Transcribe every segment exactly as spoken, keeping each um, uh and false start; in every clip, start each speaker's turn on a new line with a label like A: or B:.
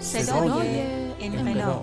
A: صدای انقلاب.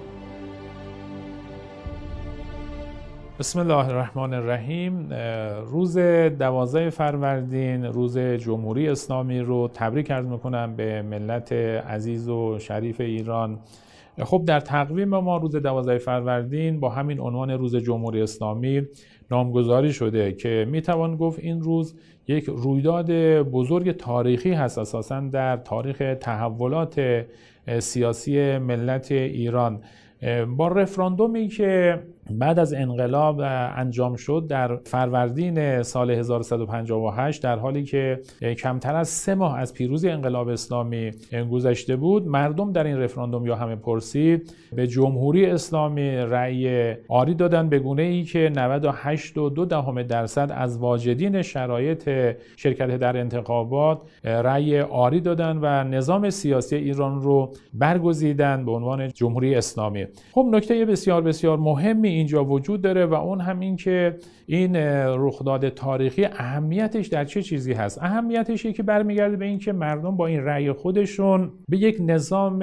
B: بسم الله الرحمن الرحیم. روز دوازده فروردین، روز جمهوری اسلامی رو تبریک عرض میکنم به ملت عزیز و شریف ایران. خب در تقویم ما روز دوازده فروردین با همین عنوان روز جمهوری اسلامی نامگذاری شده که میتوان گفت این روز یک رویداد بزرگ تاریخی هست، اساساً در تاریخ تحولات سیاسی ملت ایران. با رفراندومی که بعد از انقلاب انجام شد در فروردین سال هزار و سیصد و پنجاه و هشت، در حالی که کمتر از سه ماه از پیروزی انقلاب اسلامی گذشته بود، مردم در این رفراندوم یا همه پرسید به جمهوری اسلامی رأی آری دادن، به گونه ای که نود و هشت و دو دهم درصد از واجدین شرایط شرکت در انتخابات رأی آری دادن و نظام سیاسی ایران رو برگزیدن به عنوان جمهوری اسلامی. خب نکته بسیار بسیار مهمی اینجا وجود داره و اون هم این که این رخداد تاریخی اهمیتش در چه چیزی هست. اهمیتش که برمیگرده به این که مردم با این رأی خودشون به یک نظام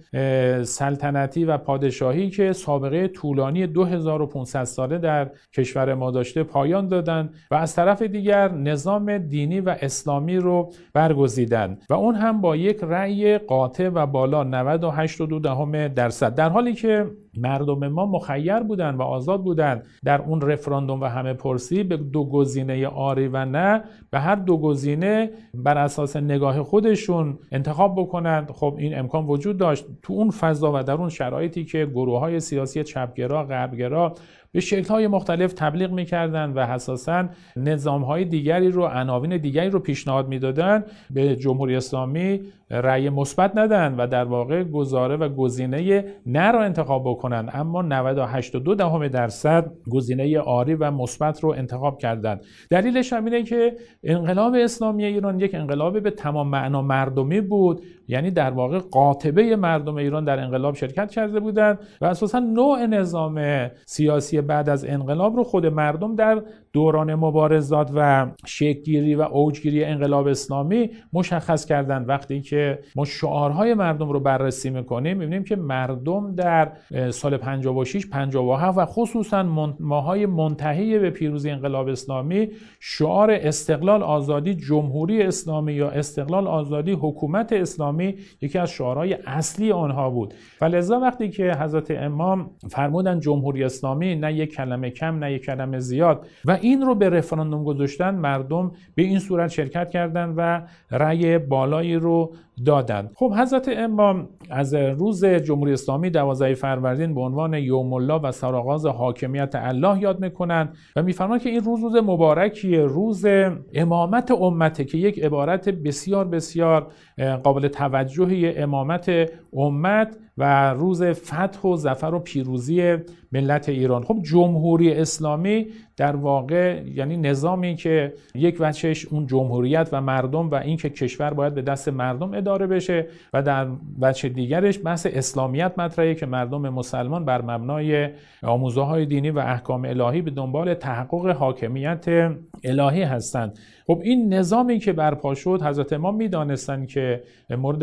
B: سلطنتی و پادشاهی که سابقه طولانی دو هزار و پانصد ساله در کشور ما داشته پایان دادن و از طرف دیگر نظام دینی و اسلامی رو برگزیدن و اون هم با یک رأی قاطع و بالا نود و هشت و دو دهم درصد، در حالی که مردم ما مخیر بودن و آزاد بودن در اون رفراندوم و همه پرسی به دو گزینه آری و نه، به هر دو گزینه بر اساس نگاه خودشون انتخاب بکنند. خب این امکان وجود داشت تو اون فضا و در اون شرایطی که گروه‌های سیاسی چپگرا، غربگرا به شکل‌های مختلف تبلیغ می‌کردند و حساساً نظام‌های دیگری رو، عناوین دیگری رو پیشنهاد می‌دادن، به جمهوری اسلامی رأی مثبت ندن و در واقع گزاره و گزینه نه را انتخاب بکنن، اما نود و هشت و دو دهم درصد گزینه آری و مثبت رو انتخاب کردند. دلیلش هم اینه که انقلاب اسلامی ایران یک انقلاب به تمام معنا مردمی بود، یعنی در واقع قاطبه مردم ایران در انقلاب شرکت کرده بودند و اساساً نوع نظام سیاسی بعد از انقلاب رو خود مردم در دوران مبارزات و شکل‌گیری و اوجگیری انقلاب اسلامی مشخص کردند. وقتی که ما شعارهای مردم رو بررسی میکنیم میبینیم که مردم در سال پنجاه و شش، پنجاه و هفت و خصوصا ماهای منتهی به پیروزی انقلاب اسلامی شعار استقلال آزادی جمهوری اسلامی یا استقلال آزادی حکومت اسلامی یکی از شعارهای اصلی آنها بود. فلذا وقتی که حضرت امام فرمودن جمهوری اسلامی، نه یک کلمه کم نه یک کلمه زیاد، و این رو به رفراندوم گذاشتن، مردم به این صورت شرکت کردند و رأی بالایی رو دادند. خب حضرت امام از روز جمهوری اسلامی دوازده فروردین به عنوان یوم الله و سرآغاز حاکمیت الله یاد میکنند و میفرمایند که این روز روز مبارکیه، روز امامت امته، که یک عبارت بسیار بسیار قابل توجهی امامت امت و روز فتح و ظفر و پیروزی ملت ایران. خب جمهوری اسلامی در واقع یعنی نظامی که یک وجهش اون جمهوریت و مردم و این که کشور باید به دست مردم اداره بشه و در وجه دیگرش بحث اسلامیت مطرحه که مردم مسلمان بر مبنای آموزه‌های دینی و احکام الهی به دنبال تحقق حاکمیت الهی هستند. خب این نظامی که برپا شد حضرت امام میدانستند که مورد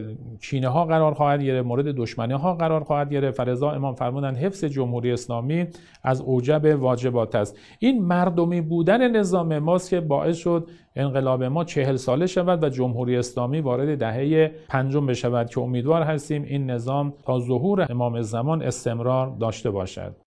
B: کینه ها قرار خواهد گرفت، مورد دشمنی ها قرار خواهد گرفت. فلذا امام فرمودند حفظ جمهوری اسلامی از اوجب واجبات است. این مردمی بودن نظام ماست که باعث شد انقلاب ما چهل ساله شود و جمهوری اسلامی وارد دهه پنجم بشود که امیدوار هستیم این نظام تا ظهور امام زمان استمرار داشته باشد.